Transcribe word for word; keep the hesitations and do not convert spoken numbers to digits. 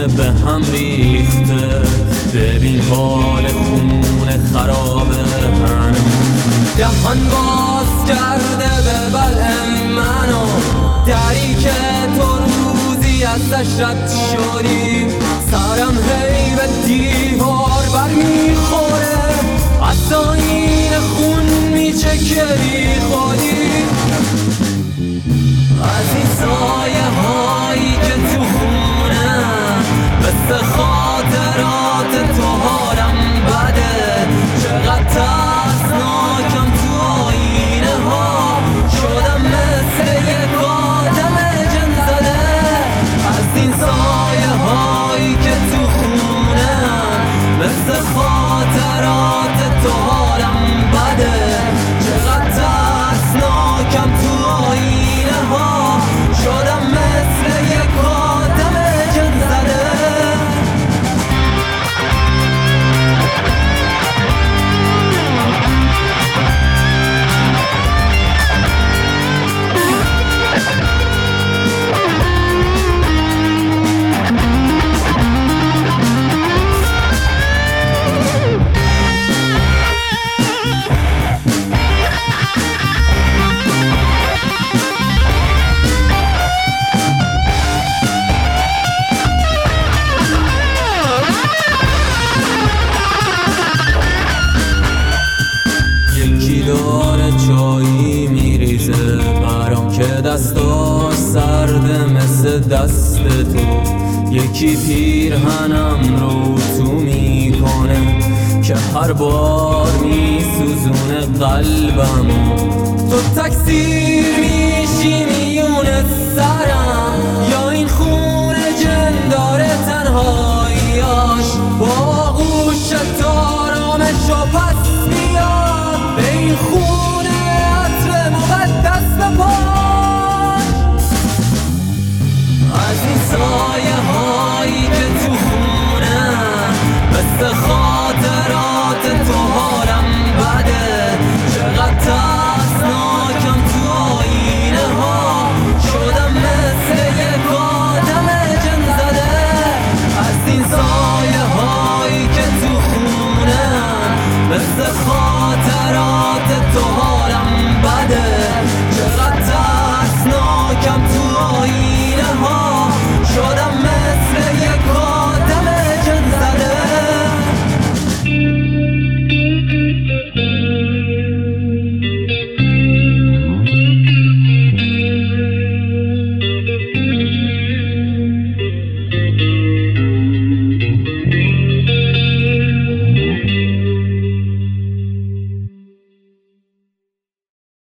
خونه به هم ریخته. ببین حال خونه خرابه هنوز. دهان باز کرده به بلعم منو، دری که تو روزی ازش رد شدی. سرم هی به دیوار بر میخوره، از آینه خون میچکری خودی. از این سایه هایی که تو خونه مثل خاطرات تو حالم بده. چقدر ترسناکم تو آینه ها، شدم مثل یک آدم جن زده. از این سایه هایی که تو خونه مثل خاطرات تو حالم بده. چقدر ترسناکم تو آینه ها، شدم مثل یک آدم جن زده. داره چایی میریزه برام که دستاش سرده مثل دست تو. یکی پیرهنم رو تو میکنه که هر بار میسوزونه قلبمو. تو تکثیر میشی میونه سرم،